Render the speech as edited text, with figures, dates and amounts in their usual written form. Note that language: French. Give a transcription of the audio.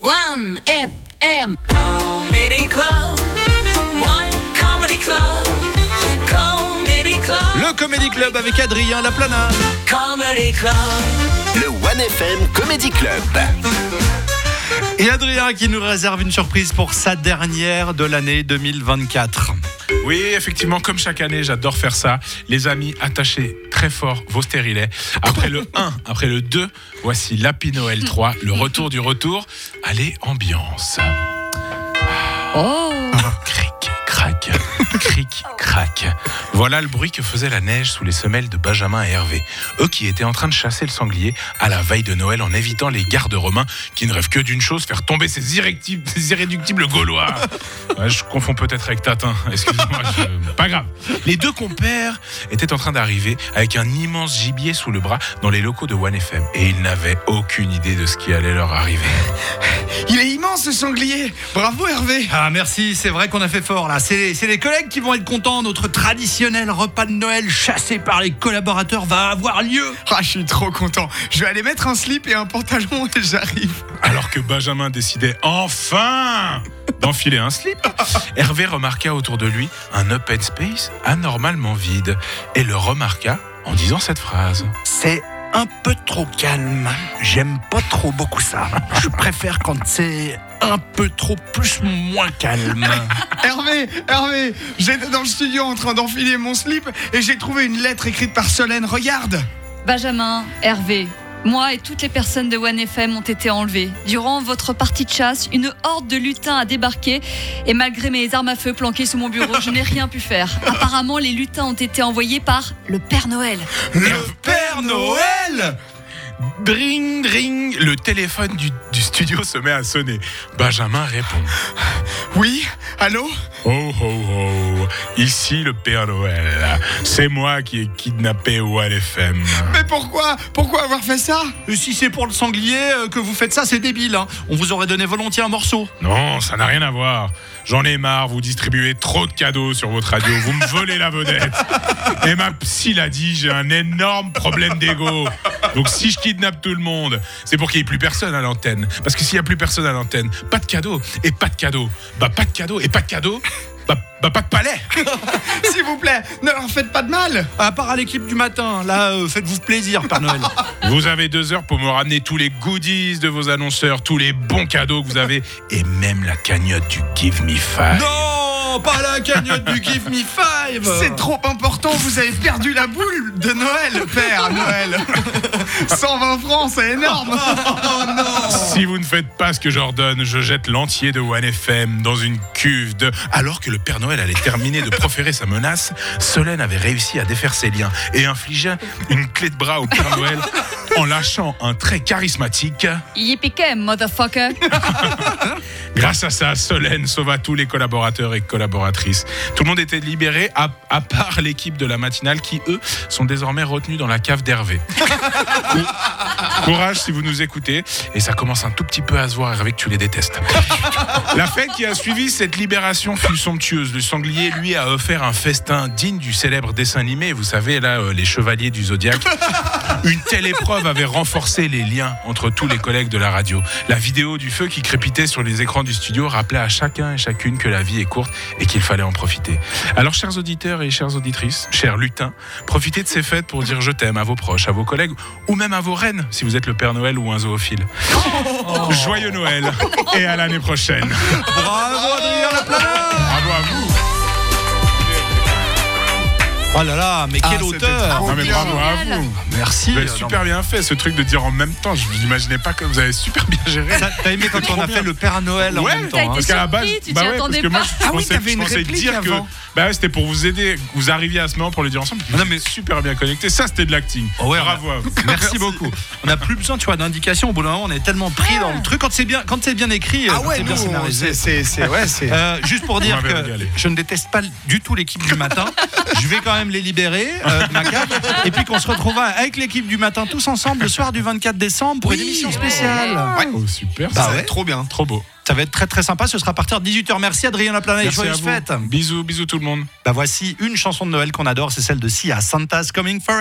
1FM Comedy Club. One Comedy Club. Comedy Club. Le Comedy Club avec Adrien Laplana. Comedy Club. Le 1FM Comedy Club. Et Adrien qui nous réserve une surprise pour sa dernière de l'année 2024. Oui, effectivement, comme chaque année, j'adore faire ça. Les amis, attachez très fort vos stérilets. Après le 1, après le 2, voici l'Happy Noël 3, le retour du retour. Allez, ambiance. Cric, crac, cric, crac. Voilà le bruit que faisait la neige sous les semelles de Benjamin et Hervé. Eux qui étaient en train de chasser le sanglier à la veille de Noël en évitant les gardes romains qui ne rêvent que d'une chose, faire tomber ces irréductibles Gaulois. Ouais, je confonds peut-être avec Tatin, excusez-moi, pas grave. Les deux compères étaient en train d'arriver avec un immense gibier sous le bras dans les locaux de 1FM et ils n'avaient aucune idée de ce qui allait leur arriver. Il est immense ce sanglier. Bravo Hervé. Ah merci, c'est vrai qu'on a fait fort là. C'est les collègues qui vont être contents. Notre traditionnel repas de Noël chassé par les collaborateurs va avoir lieu. Ah, je suis trop content. Je vais aller mettre un slip et un pantalon et j'arrive. Alors que Benjamin décidait enfin d'enfiler un slip, Hervé remarqua autour de lui un open space anormalement vide et le remarqua en disant cette phrase. C'est un peu trop calme. J'aime pas trop beaucoup ça. Je préfère quand c'est un peu trop moins calme. Hervé, j'étais dans le studio en train d'enfiler mon slip et j'ai trouvé une lettre écrite par Solène. Regarde. Benjamin, Hervé, moi et toutes les personnes de 1FM ont été enlevées. Durant votre partie de chasse, une horde de lutins a débarqué et malgré mes armes à feu planquées sous mon bureau, je n'ai rien pu faire. Apparemment, les lutins ont été envoyés par le Père Noël. Le Père Noël. Dring, dring, le téléphone du studio se met à sonner. Benjamin répond. Oui, allô? Oh, oh, oh, ici le Père Noël. C'est moi qui ai kidnappé 1FM. Mais pourquoi avoir fait ça? Si c'est pour le sanglier que vous faites ça, c'est débile. Hein. On vous aurait donné volontiers un morceau. Non, ça n'a rien à voir. J'en ai marre, vous distribuez trop de cadeaux sur votre radio, vous me volez la vedette. Et ma psy l'a dit, j'ai un énorme problème d'ego. Donc si je kidnappe tout le monde, c'est pour qu'il n'y ait plus personne à l'antenne. Parce que s'il n'y a plus personne à l'antenne, pas de cadeaux et pas de cadeaux. Bah pas de cadeaux et pas de cadeaux. Bah pas de palais. S'il vous plaît, ne leur faites pas de mal. À part à l'équipe du matin, là, faites-vous plaisir, Père Noël. Vous avez 2 heures pour me ramener tous les goodies de vos annonceurs, tous les bons cadeaux que vous avez, et même la cagnotte du Give Me Five. Non, pas la cagnotte du Give Me Five. C'est trop important, vous avez perdu la boule de Noël, Père Noël. 120 francs, c'est énorme. Oh non. Si vous ne faites pas ce que j'ordonne, je jette l'entier de 1FM dans une cuve de... Alors que le Père Noël allait terminer de proférer sa menace, Solène avait réussi à défaire ses liens et infligeait une clé de bras au Père Noël en lâchant un trait charismatique. Yippee motherfucker. Grâce à ça, Solène sauva tous les collaborateurs et collaboratrices. Tout le monde était libéré, à part l'équipe de la matinale qui, eux, sont désormais retenus dans la cave d'Hervé. Courage si vous nous écoutez. Et ça commence un tout petit peu à se voir, Hervé, que tu les détestes. La fête qui a suivi cette libération fut somptueuse. Le sanglier, lui, a offert un festin digne du célèbre dessin animé. Vous savez, là, les chevaliers du Zodiaque. Une telle épreuve avait renforcé les liens entre tous les collègues de la radio. La vidéo du feu qui crépitait sur les écrans du studio rappelait à chacun et chacune que la vie est courte et qu'il fallait en profiter. Alors, chers auditeurs et chères auditrices, chers lutins, profitez de ces fêtes pour dire je t'aime à vos proches, à vos collègues ou même à vos reines, si vous êtes le Père Noël ou un zoophile. Joyeux Noël et à l'année prochaine. Bravo Adrien Laplana. Bravo à vous. Oh là là, mais quel auteur. Non mais bravo à vous. Merci. Vous avez super bien fait ce truc de dire en même temps. Je n'imaginais pas que vous avez super bien géré. T'as aimé quand on a fait le Père Noël en même temps, hein. Parce qu'à la base, tu t'y attendais parce que moi, pas. je t'avais une pensais réplique dire que avant. c'était pour vous aider. Vous arriviez à ce moment pour le dire ensemble. Non, mais super bien connecté. Ça, c'était de l'acting. Oh ouais, bravo à vous. Merci beaucoup. On n'a plus besoin, tu vois, d'indications. Au bout d'un moment, on est tellement pris dans le truc. Quand c'est bien écrit, Ah ouais, c'est bien nous, scénarisé. c'est Juste pour dire Vous m'avez que régalé. je ne déteste pas du tout l'équipe du matin. Je vais quand même les libérer de ma cave. Et puis qu'on se retrouvera avec l'équipe du matin tous ensemble le soir du 24 décembre pour une émission spéciale. Ouais. Oh, super. Bah ça. ouais, trop bien. Trop beau. Ça va être très très sympa. Ce sera à partir de 18h. Merci Adrien Laplana et Merci à joyeuses vous. fêtes. Bisous tout le monde. Bah voici une chanson de Noël qu'on adore, c'est celle de Sia, Santa's Coming for